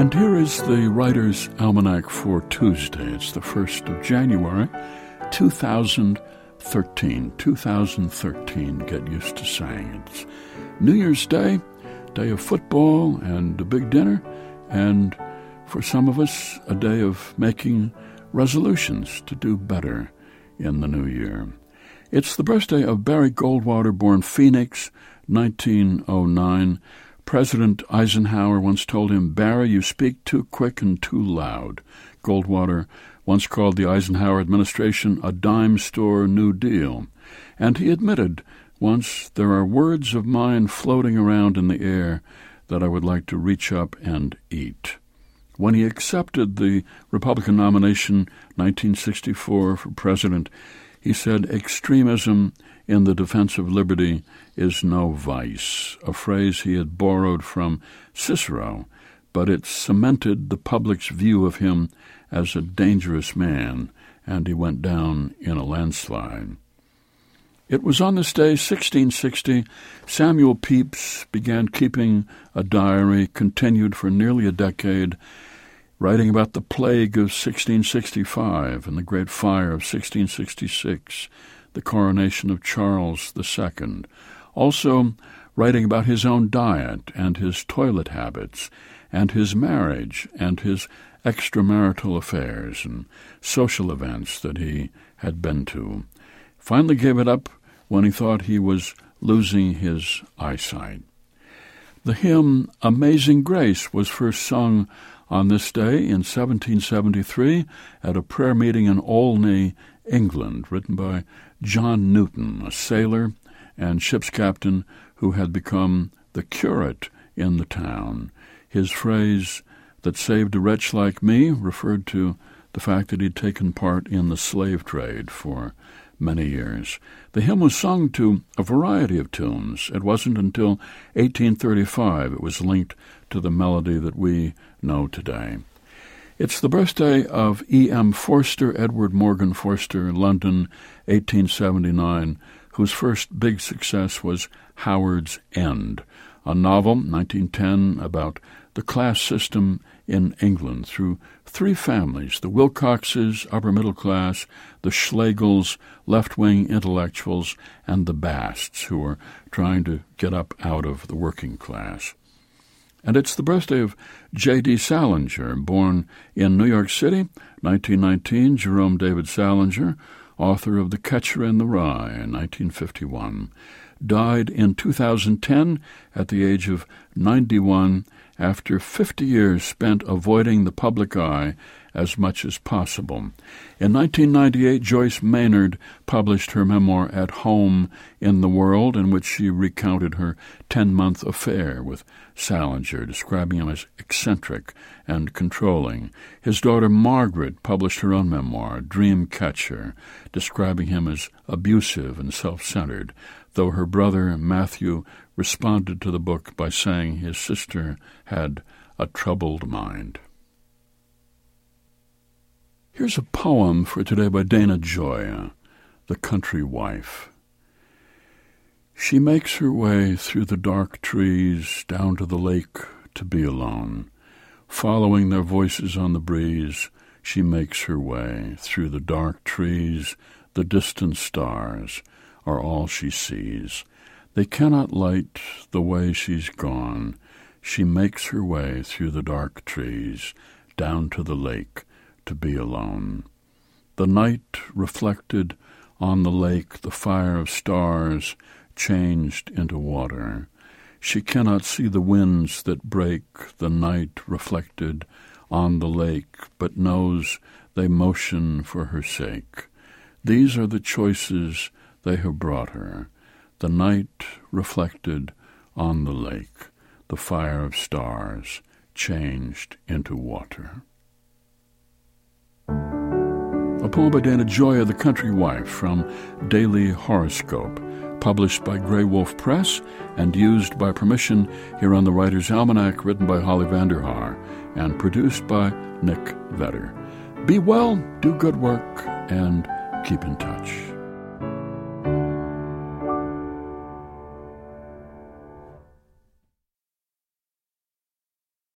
And here is the Writer's Almanac for Tuesday. It's the 1st of January, 2013. 2013, get used to saying. It's New Year's Day, day of football and a big dinner, and for some of us, a day of making resolutions to do better in the new year. It's the birthday of Barry Goldwater, born Phoenix, 1909. President Eisenhower once told him, "Barry, you speak too quick and too loud." Goldwater once called the Eisenhower administration a dime store New Deal. And he admitted once, "There are words of mine floating around in the air that I would like to reach up and eat." When he accepted the Republican nomination 1964 for president, he said, "Extremism in the defense of liberty is no vice," a phrase he had borrowed from Cicero, but it cemented the public's view of him as a dangerous man, and he went down in a landslide. It was on this day, 1660, Samuel Pepys began keeping a diary, continued for nearly a decade, writing about the plague of 1665 and the Great Fire of 1666, the coronation of Charles II, also writing about his own diet and his toilet habits and his marriage and his extramarital affairs and social events that he had been to. Finally gave it up when he thought he was losing his eyesight. The hymn Amazing Grace was first sung on this day in 1773 at a prayer meeting in Olney, England, written by John Newton, a sailor and ship's captain who had become the curate in the town. His phrase, "that saved a wretch like me," referred to the fact that he'd taken part in the slave trade for many years. The hymn was sung to a variety of tunes. It wasn't until 1835 it was linked to the melody that we know today. It's the birthday of E.M. Forster, Edward Morgan Forster, London, 1879, whose first big success was Howard's End, a novel, 1910, about the class system in England through three families, the Wilcoxes, upper middle class, the Schlegels, left-wing intellectuals, and the Basts, who were trying to get up out of the working class. And it's the birthday of J.D. Salinger, born in New York City, 1919, Jerome David Salinger, author of The Catcher in the Rye, in 1951, died in 2010 at the age of 91 after 50 years spent avoiding the public eye as much as possible. In 1998, Joyce Maynard published her memoir At Home in the World, in which she recounted her 10-month affair with Salinger, describing him as eccentric and controlling. His daughter Margaret published her own memoir, Dream Catcher, describing him as abusive and self-centered, though her brother Matthew responded to the book by saying his sister had a troubled mind. Here's a poem for today by Dana Gioia, The Country Wife. She makes her way through the dark trees down to the lake to be alone. Following their voices on the breeze, she makes her way through the dark trees. The distant stars are all she sees. They cannot light the way she's gone. She makes her way through the dark trees down to the lake to be alone. The night reflected on the lake, the fire of stars changed into water. She cannot see the winds that break, the night reflected on the lake, but knows they motion for her sake. These are the choices they have brought her. The night reflected on the lake, the fire of stars changed into water. A poem by Dana Gioia, The Country Wife, from Daily Horoscope, published by Grey Wolf Press and used by permission here on the Writer's Almanac, written by Holly Vanderhaar and produced by Nick Vetter. Be well, do good work, and keep in touch.